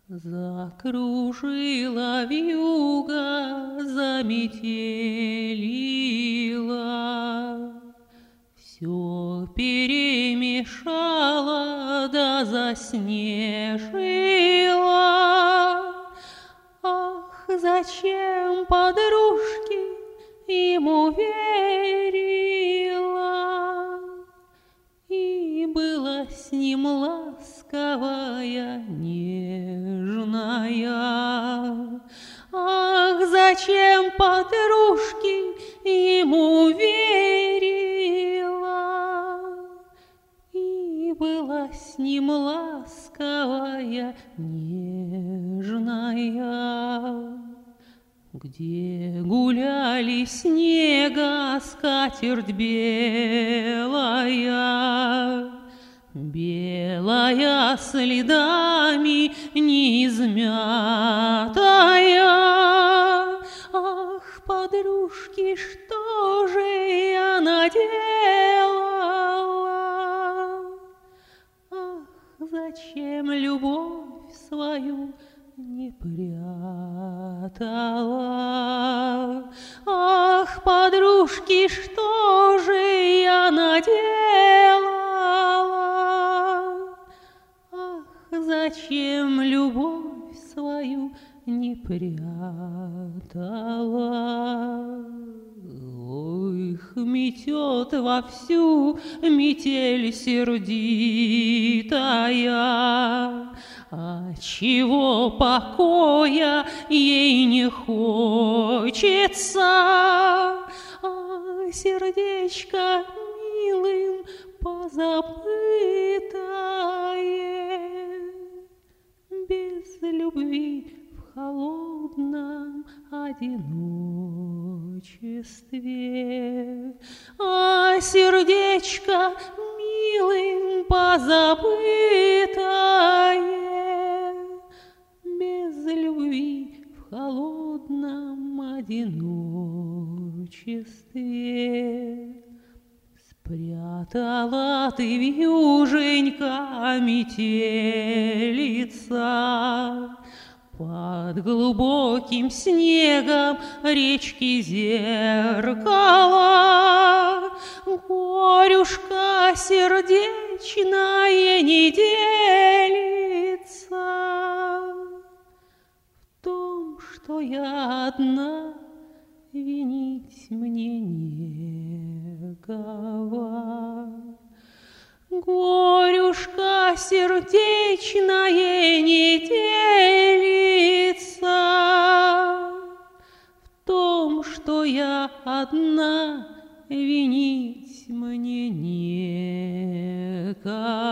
Закружила вьюга, заметелила, все перемешала да заснежила. Ах, зачем подружки ему верила? И была с ним ласковая, нежная. Ах, зачем подружки ему верила? И была с ним ласковая, нежная. Где гуляли снега скатерть белая, белая следами неизмятая. Ах, подружки, что же я наделала? Ах, зачем любовь свою не прятала? Ах, подружки, что же я наделала? Ах, зачем любовь свою не прятала? Ой, метет вовсю метель сердитая, отчего покоя ей не хочется, а сердечко милым позабытое, без любви в холодном одиночестве, а сердечко милым позабытое, без любви в холодном одиночестве. Спрятала ты, вьюженька, метелица, под глубоким снегом речки зеркала. Горюшка сердечная не делится, в том, что я одна, винить мне некого. Горюшка сердечная не делится, в том, что я одна, винить мне некого.